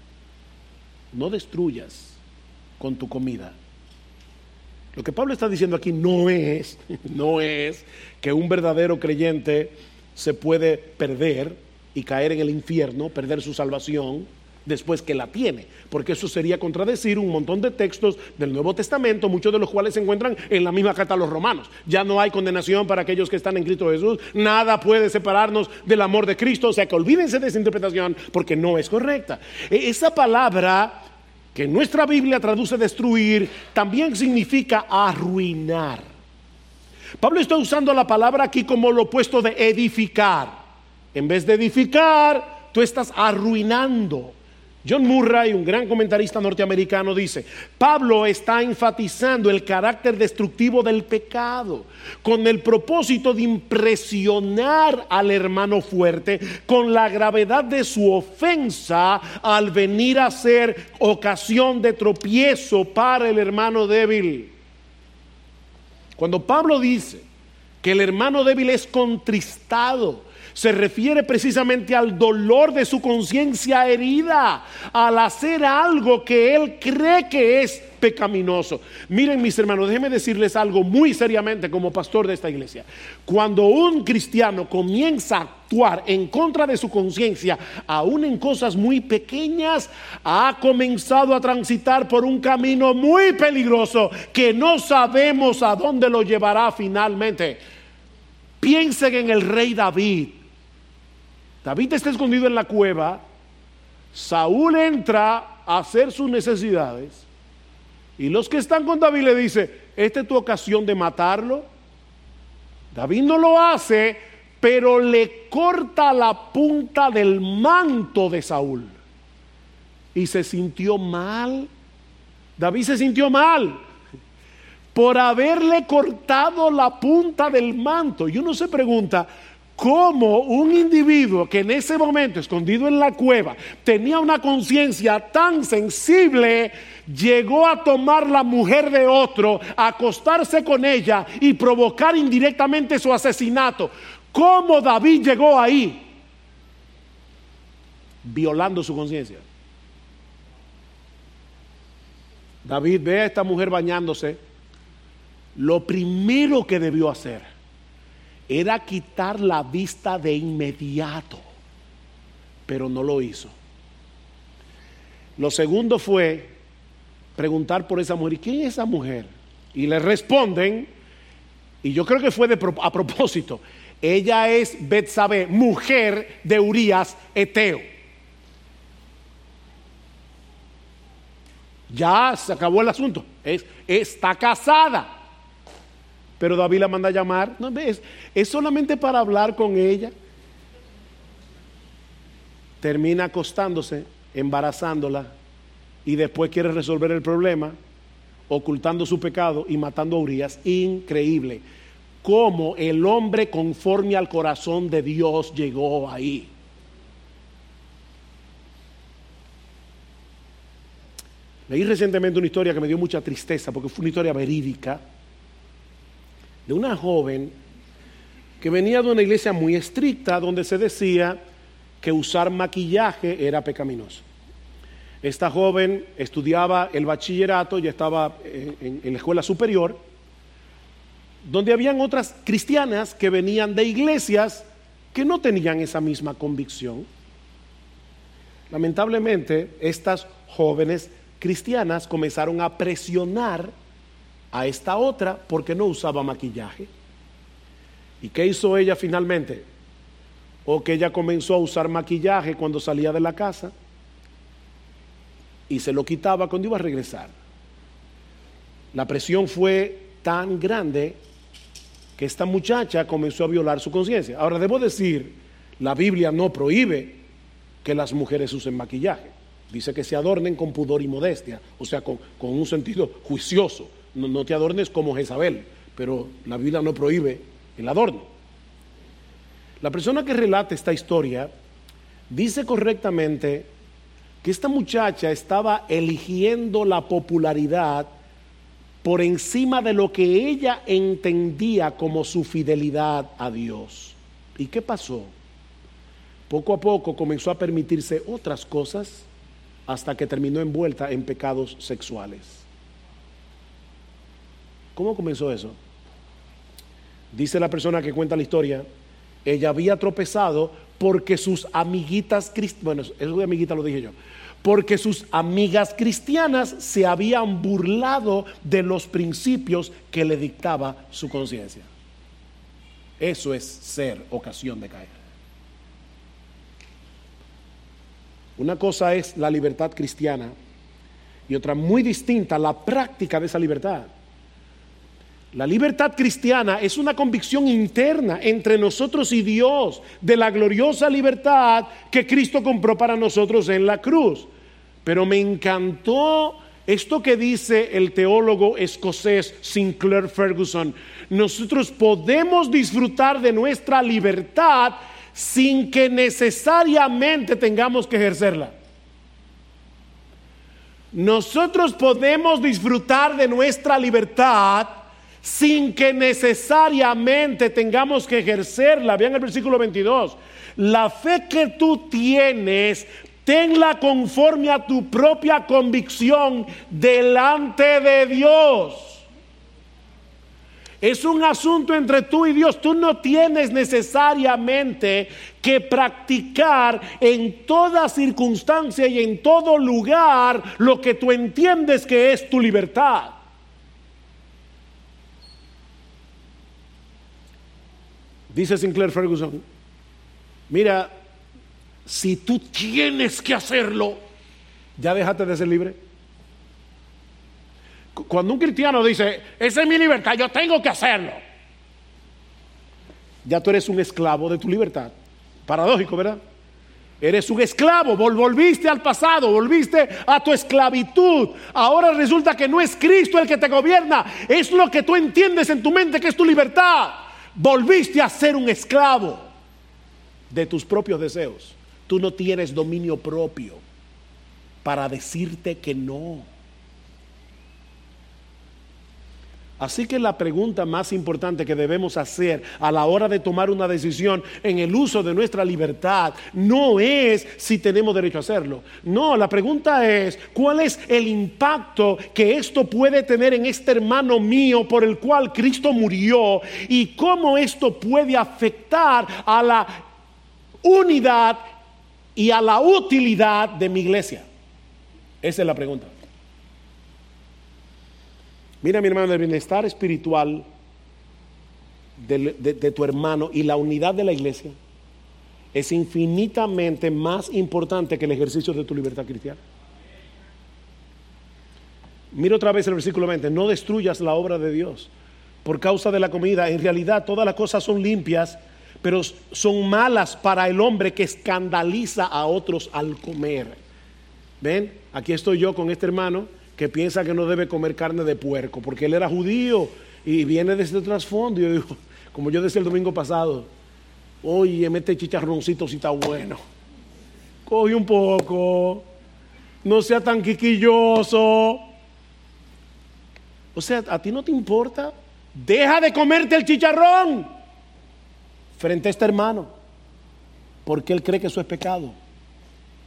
S1: No destruyas con tu comida. Lo que Pablo está diciendo aquí no es, no es que un verdadero creyente se puede perder y caer en el infierno, perder su salvación después que la tiene, porque eso sería contradecir un montón de textos del Nuevo Testamento, muchos de los cuales se encuentran en la misma carta a los romanos. Ya no hay condenación para aquellos que están en Cristo Jesús, nada puede separarnos del amor de Cristo, o sea que olvídense de esa interpretación porque no es correcta. Esa palabra que en nuestra Biblia traduce destruir, también significa arruinar. Pablo está usando la palabra aquí como lo opuesto de edificar. En vez de edificar, tú estás arruinando. John Murray, un gran comentarista norteamericano, dice: Pablo está enfatizando el carácter destructivo del pecado con el propósito de impresionar al hermano fuerte con la gravedad de su ofensa al venir a ser ocasión de tropiezo para el hermano débil. Cuando Pablo dice que el hermano débil es contristado, se refiere precisamente al dolor de su conciencia herida al hacer algo que él cree que es pecaminoso. Miren, mis hermanos, déjenme decirles algo muy seriamente como pastor de esta iglesia. Cuando un cristiano comienza a actuar en contra de su conciencia, aún en cosas muy pequeñas, ha comenzado a transitar por un camino muy peligroso que no sabemos a dónde lo llevará finalmente. Piensen en el rey David. David está escondido en la cueva. Saúl entra a hacer sus necesidades y los que están con David le dicen: esta es tu ocasión de matarlo. David no lo hace, pero le corta la punta del manto de Saúl y se sintió mal. David se sintió mal por haberle cortado la punta del manto. Y uno se pregunta cómo un individuo que en ese momento, escondido en la cueva, tenía una conciencia tan sensible, llegó a tomar la mujer de otro, a acostarse con ella y provocar indirectamente su asesinato. ¿Cómo David llegó ahí? Violando su conciencia. David ve a esta mujer bañándose. Lo primero que debió hacer era quitar la vista de inmediato, pero no lo hizo. Lo segundo fue preguntar por esa mujer. ¿Y quién es esa mujer? Y le responden, y yo creo que fue de pro, a propósito: ella es Betsabé, mujer de Urías Eteo. Ya se acabó el asunto. Es, está casada. Pero David la manda a llamar. No, es, es solamente para hablar con ella. Termina acostándose, embarazándola, y después quiere resolver el problema ocultando su pecado y matando a Urías. Increíble cómo el hombre conforme al corazón de Dios llegó ahí. Leí recientemente una historia que me dio mucha tristeza porque fue una historia verídica de una joven que venía de una iglesia muy estricta donde se decía que usar maquillaje era pecaminoso. Esta joven estudiaba el bachillerato, ya estaba en, en, en la escuela superior, donde habían otras cristianas que venían de iglesias que no tenían esa misma convicción. Lamentablemente, estas jóvenes cristianas comenzaron a presionar a esta otra porque no usaba maquillaje. ¿Y qué hizo ella finalmente? O que ella comenzó a usar maquillaje cuando salía de la casa y se lo quitaba cuando iba a regresar. La presión fue tan grande que esta muchacha comenzó a violar su conciencia. Ahora, debo decir, la Biblia no prohíbe que las mujeres usen maquillaje. Dice que se adornen con pudor y modestia, o sea, con, con un sentido juicioso. No, no te adornes como Jezabel, pero la Biblia no prohíbe el adorno. La persona que relata esta historia dice correctamente que esta muchacha estaba eligiendo la popularidad por encima de lo que ella entendía como su fidelidad a Dios. ¿Y qué pasó? Poco a poco comenzó a permitirse otras cosas hasta que terminó envuelta en pecados sexuales. ¿Cómo comenzó eso? Dice la persona que cuenta la historia, ella había tropezado porque sus amiguitas cristianas, bueno, eso de amiguita lo dije yo, porque sus amigas cristianas se habían burlado de los principios que le dictaba su conciencia. Eso es ser ocasión de caer. Una cosa es la libertad cristiana y otra muy distinta, la práctica de esa libertad. La libertad cristiana es una convicción interna entre nosotros y Dios de la gloriosa libertad que Cristo compró para nosotros en la cruz. Pero me encantó esto que dice el teólogo escocés Sinclair Ferguson. Nosotros podemos disfrutar de nuestra libertad sin que necesariamente tengamos que ejercerla. Nosotros podemos disfrutar de nuestra libertad sin que necesariamente tengamos que ejercerla. Vean el versículo veintidós. La fe que tú tienes, tenla conforme a tu propia convicción delante de Dios. Es un asunto entre tú y Dios. Tú no tienes necesariamente que practicar en toda circunstancia y en todo lugar lo que tú entiendes que es tu libertad. Dice Sinclair Ferguson, mira, si tú tienes que hacerlo, ya déjate de ser libre. Cuando un cristiano dice, esa es mi libertad, yo tengo que hacerlo, ya tú eres un esclavo de tu libertad. Paradójico, ¿verdad? Eres un esclavo, volviste al pasado, volviste a tu esclavitud. Ahora resulta que no es Cristo el que te gobierna, es lo que tú entiendes en tu mente que es tu libertad. Volviste a ser un esclavo de tus propios deseos. Tú no tienes dominio propio para decirte que no. Así que la pregunta más importante que debemos hacer a la hora de tomar una decisión en el uso de nuestra libertad no es si tenemos derecho a hacerlo. No, la pregunta es ¿cuál es el impacto que esto puede tener en este hermano mío por el cual Cristo murió y cómo esto puede afectar a la unidad y a la utilidad de mi iglesia? Esa es la pregunta. Mira, mi hermano, el bienestar espiritual de, de, de tu hermano y la unidad de la iglesia es infinitamente más importante que el ejercicio de tu libertad cristiana. Mira otra vez el versículo veinte. No destruyas la obra de Dios por causa de la comida. En realidad todas las cosas son limpias, pero son malas para el hombre que escandaliza a otros al comer. ¿Ven? Aquí estoy yo con este hermano que piensa que no debe comer carne de puerco, porque él era judío y viene de este trasfondo. Y yo digo, como yo decía el domingo pasado, oye, mete chicharroncito si está bueno. Coge un poco, no sea tan quiquilloso. O sea, ¿a ti no te importa? Deja de comerte el chicharrón frente a este hermano, porque él cree que eso es pecado.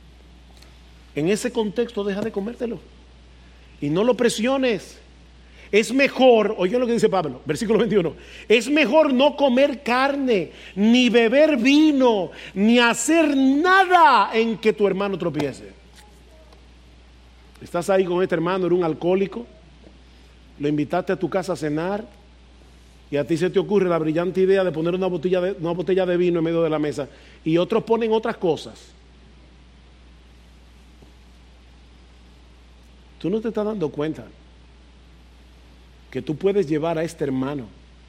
S1: En ese contexto, deja de comértelo. Y no lo presiones. Es mejor, oigan lo que dice Pablo, versículo veintiuno, es mejor no comer carne, ni beber vino, ni hacer nada en que tu hermano tropiece. Estás ahí con este hermano, era un alcohólico, lo invitaste a tu casa a cenar y a ti se te ocurre la brillante idea de poner una botella de, una botella de vino en medio de la mesa y otros ponen otras cosas. Tú no te estás dando cuenta que tú puedes llevar a este hermano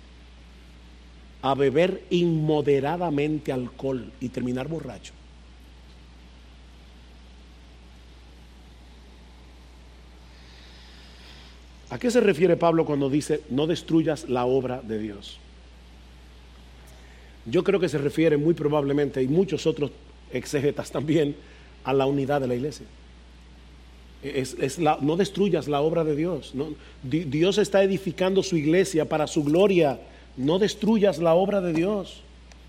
S1: a beber inmoderadamente alcohol y terminar borracho. ¿A qué se refiere Pablo cuando dice no destruyas la obra de Dios? Yo creo que se refiere muy probablemente, y muchos otros exégetas también, a la unidad de la iglesia. Es, es la, no destruyas la obra de Dios. No, Dios está edificando su iglesia para su gloria. No destruyas la obra de Dios.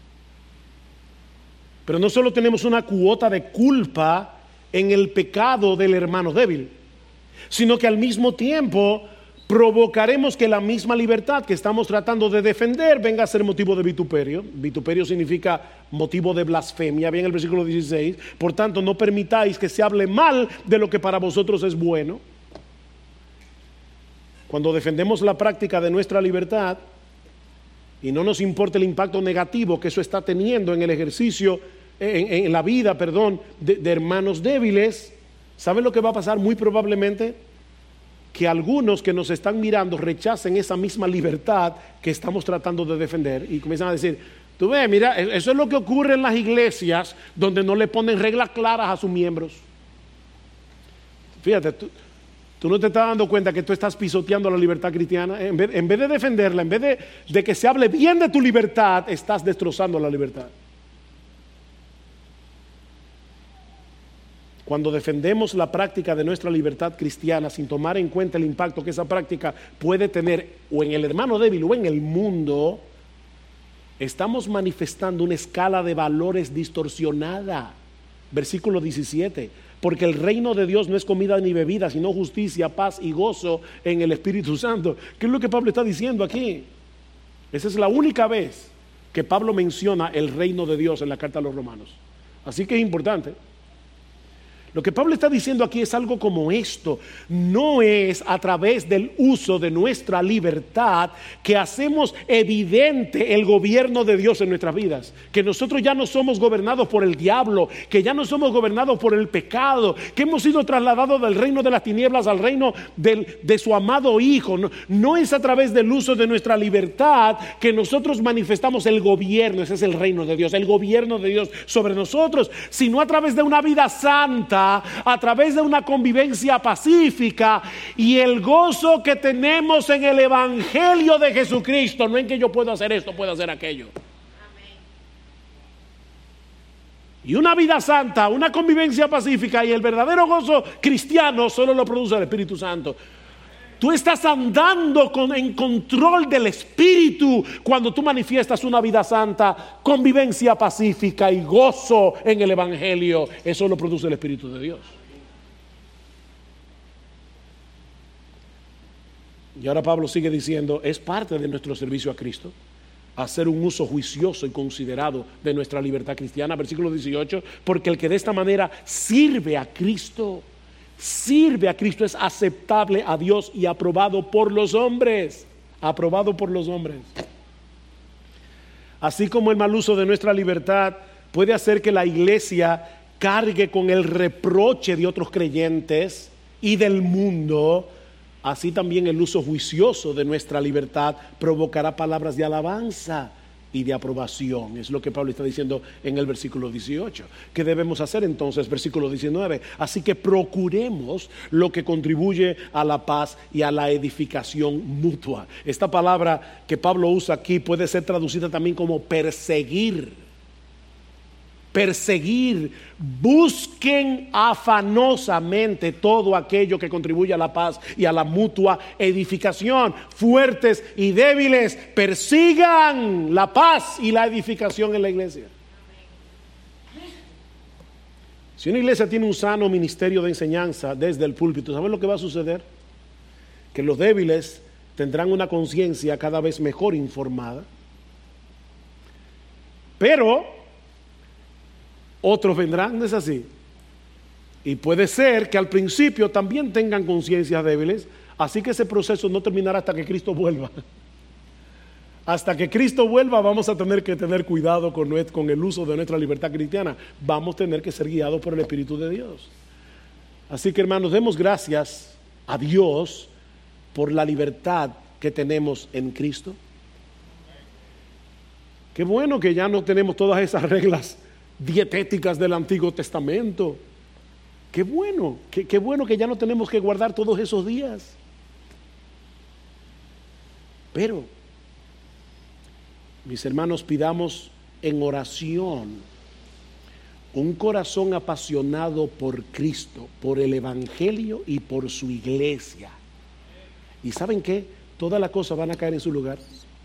S1: Pero no solo tenemos una cuota de culpa en el pecado del hermano débil, sino que al mismo tiempo provocaremos que la misma libertad que estamos tratando de defender venga a ser motivo de vituperio. Vituperio significa motivo de blasfemia, bien el versículo dieciséis. Por tanto, no permitáis que se hable mal de lo que para vosotros es bueno. Cuando defendemos la práctica de nuestra libertad y no nos importa el impacto negativo que eso está teniendo en el ejercicio, en, en la vida, perdón, de, de hermanos débiles, ¿saben lo que va a pasar? Muy probablemente que algunos que nos están mirando rechacen esa misma libertad que estamos tratando de defender y comienzan a decir, tú ves, mira, eso es lo que ocurre en las iglesias donde no le ponen reglas claras a sus miembros. Fíjate, tú, tú no te estás dando cuenta que tú estás pisoteando la libertad cristiana. En vez, en vez de defenderla, en vez de, de que se hable bien de tu libertad, estás destrozando la libertad. Cuando defendemos la práctica de nuestra libertad cristiana sin tomar en cuenta el impacto que esa práctica puede tener o en el hermano débil o en el mundo, estamos manifestando una escala de valores distorsionada. Versículo diecisiete, porque el reino de Dios no es comida ni bebida, sino justicia, paz y gozo en el Espíritu Santo. ¿Qué es lo que Pablo está diciendo aquí? Esa es la única vez que Pablo menciona el reino de Dios en la carta a los Romanos. Así que es importante. Lo que Pablo está diciendo aquí es algo como esto: no es a través del uso de nuestra libertad que hacemos evidente el gobierno de Dios en nuestras vidas, que nosotros ya no somos gobernados por el diablo, que ya no somos gobernados por el pecado, que hemos sido trasladados del reino de las tinieblas al reino del, de su amado Hijo. No, no es a través del uso de nuestra libertad que nosotros manifestamos el gobierno, ese es el reino de Dios, el gobierno de Dios sobre nosotros, sino a través de una vida santa, a través de una convivencia pacífica y el gozo que tenemos en el Evangelio de Jesucristo, no en que yo puedo hacer esto, puedo hacer aquello. Amén. Y una vida santa, una convivencia pacífica y el verdadero gozo cristiano solo lo produce el Espíritu Santo. Tú estás andando con, en control del Espíritu cuando tú manifiestas una vida santa, convivencia pacífica y gozo en el Evangelio. Eso lo produce el Espíritu de Dios. Y ahora Pablo sigue diciendo, es parte de nuestro servicio a Cristo hacer un uso juicioso y considerado de nuestra libertad cristiana. Versículo dieciocho, porque el que de esta manera sirve a Cristo, sirve a Cristo, es aceptable a Dios y aprobado por los hombres. Aprobado por los hombres. Así como el mal uso de nuestra libertad puede hacer que la iglesia cargue con el reproche de otros creyentes y del mundo, así también el uso juicioso de nuestra libertad provocará palabras de alabanza y de aprobación. Es lo que Pablo está diciendo en el versículo dieciocho. ¿Qué debemos hacer entonces? Versículo diecinueve. Así que procuremos lo que contribuye a la paz y a la edificación mutua. Esta palabra que Pablo usa aquí puede ser traducida también como perseguir. Perseguir, busquen afanosamente todo aquello que contribuye a la paz y a la mutua edificación. Fuertes y débiles, persigan la paz y la edificación en la iglesia. Si una iglesia tiene un sano ministerio de enseñanza desde el púlpito, ¿saben lo que va a suceder? Que los débiles tendrán una conciencia cada vez mejor informada. Pero otros vendrán, ¿no es así? Y puede ser que al principio también tengan conciencias débiles, así que ese proceso no terminará hasta que Cristo vuelva. Hasta que Cristo vuelva vamos a tener que tener cuidado con, nuestro, con el uso de nuestra libertad cristiana. Vamos a tener que ser guiados por el Espíritu de Dios. Así que, hermanos, demos gracias a Dios por la libertad que tenemos en Cristo. Qué bueno que ya no tenemos todas esas reglas dietéticas del Antiguo Testamento. Qué bueno, qué, qué bueno que ya no tenemos que guardar todos esos días. Pero, mis hermanos, pidamos en oración un corazón apasionado por Cristo, por el Evangelio y por su iglesia. ¿Y saben qué? Todas las cosas van a caer en su lugar.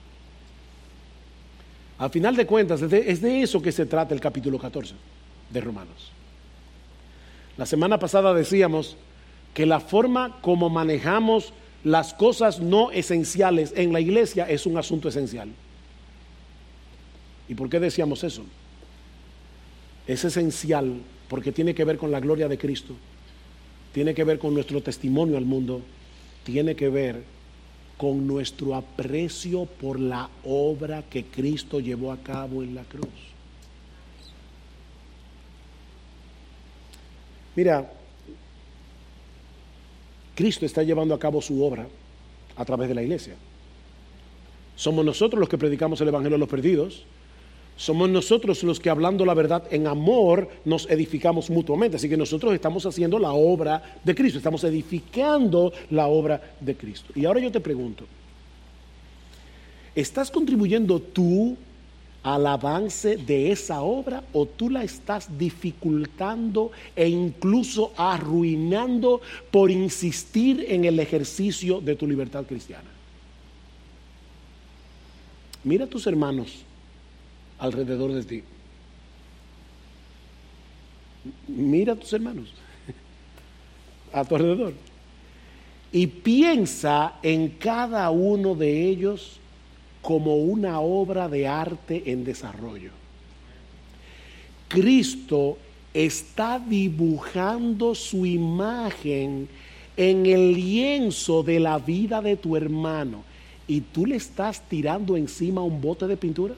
S1: Al final de cuentas, es de, es de eso que se trata el capítulo catorce de Romanos. La semana pasada decíamos que la forma como manejamos las cosas no esenciales en la iglesia es un asunto esencial. ¿Y por qué decíamos eso? Es esencial porque tiene que ver con la gloria de Cristo, tiene que ver con nuestro testimonio al mundo, tiene que ver con nuestro aprecio por la obra que Cristo llevó a cabo en la cruz. Mira, Cristo está llevando a cabo su obra a través de la iglesia. Somos nosotros los que predicamos el Evangelio a los perdidos. Somos nosotros los que, hablando la verdad en amor, nos edificamos mutuamente. Así que nosotros estamos haciendo la obra de Cristo, estamos edificando la obra de Cristo. Y ahora yo te pregunto, ¿estás contribuyendo tú al avance de esa obra o tú la estás dificultando e incluso arruinando por insistir en el ejercicio de tu libertad cristiana? Mira a tus hermanos alrededor de ti. Mira a tus hermanos a tu alrededor y piensa en cada uno de ellos como una obra de arte en desarrollo. Cristo está dibujando su imagen en el lienzo de la vida de tu hermano y tú le estás tirando encima un bote de pintura.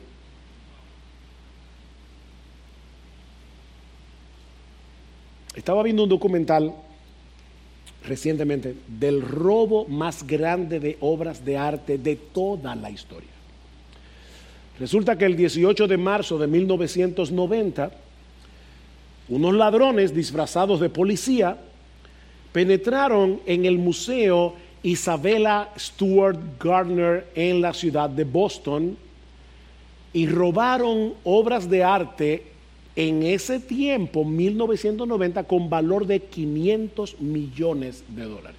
S1: Estaba viendo un documental recientemente del robo más grande de obras de arte de toda la historia. Resulta que el dieciocho de marzo de mil novecientos noventa, unos ladrones disfrazados de policía penetraron en el Museo Isabella Stewart Gardner en la ciudad de Boston y robaron obras de arte en ese tiempo, mil novecientos noventa, con valor de quinientos millones de dólares.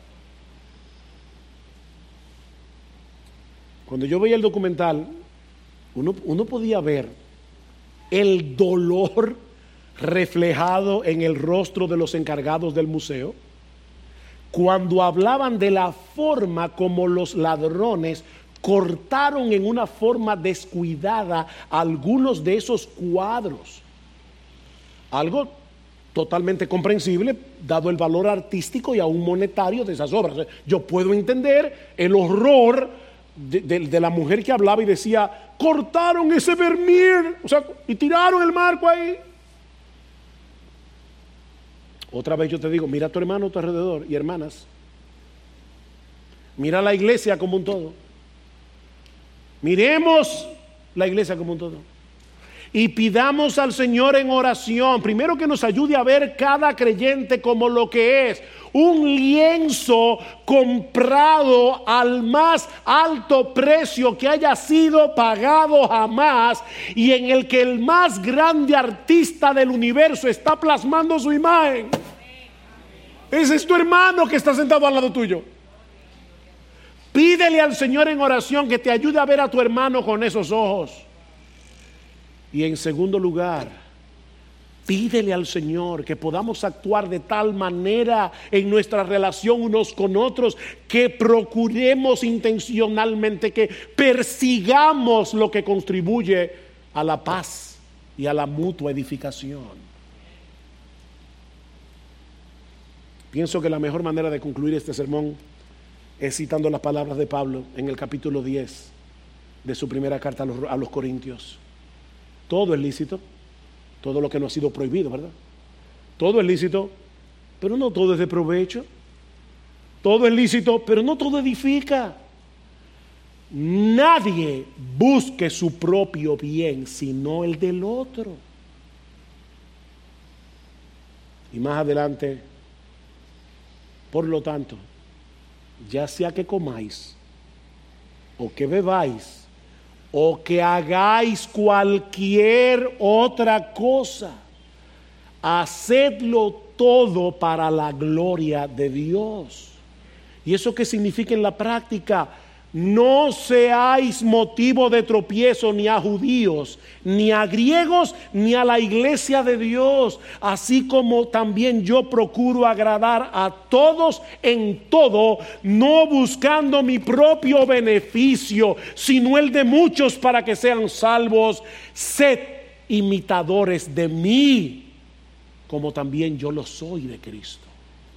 S1: Cuando yo veía el documental, uno, uno podía ver el dolor reflejado en el rostro de los encargados del museo cuando hablaban de la forma como los ladrones cortaron en una forma descuidada algunos de esos cuadros. Algo totalmente comprensible, dado el valor artístico y aún monetario de esas obras. Yo puedo entender el horror de, de, de la mujer que hablaba y decía, cortaron ese Vermeer, o sea, y tiraron el marco ahí. Otra vez yo te digo, mira a tu hermano a tu alrededor y hermanas. Mira la iglesia como un todo. Miremos la iglesia como un todo. Y pidamos al Señor en oración, primero que nos ayude a ver cada creyente como lo que es, un lienzo comprado al más alto precio que haya sido pagado jamás, y en el que el más grande artista del universo está plasmando su imagen. Ese es tu hermano que está sentado al lado tuyo. Pídele al Señor en oración que te ayude a ver a tu hermano con esos ojos. Y en segundo lugar, Pídele al Señor que podamos actuar de tal manera en nuestra relación unos con otros, que procuremos intencionalmente, que persigamos lo que contribuye a la paz y a la mutua edificación. Pienso que la mejor manera de concluir este sermón es citando las palabras de Pablo en el capítulo diez de su primera carta a los, a los Corintios. Todo es lícito, todo lo que no ha sido prohibido, ¿verdad? Todo es lícito, pero no todo es de provecho. Todo es lícito, pero no todo edifica. Nadie busque su propio bien, sino el del otro. Y más adelante, por lo tanto, ya sea que comáis, o que bebáis, o que hagáis cualquier otra cosa, hacedlo todo para la gloria de Dios. ¿Y eso qué significa en la práctica? No seáis motivo de tropiezo ni a judíos, ni a griegos, ni a la iglesia de Dios, así como también yo procuro agradar a todos en todo, no buscando mi propio beneficio, sino el de muchos para que sean salvos. Sed imitadores de mí, como también yo lo soy de Cristo.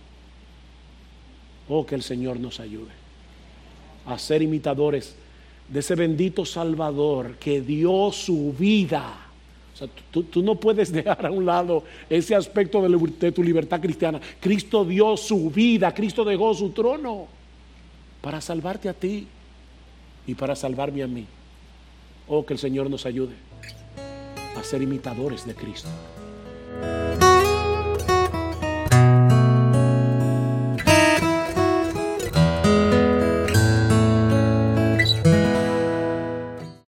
S1: Oh, que el Señor nos ayude a ser imitadores de ese bendito Salvador que dio su vida. O sea, tú, tú no puedes dejar a un lado ese aspecto de, de tu libertad cristiana. Cristo dio su vida, Cristo dejó su trono para salvarte a ti y para salvarme a mí. Oh, que el Señor nos ayude a ser imitadores de Cristo.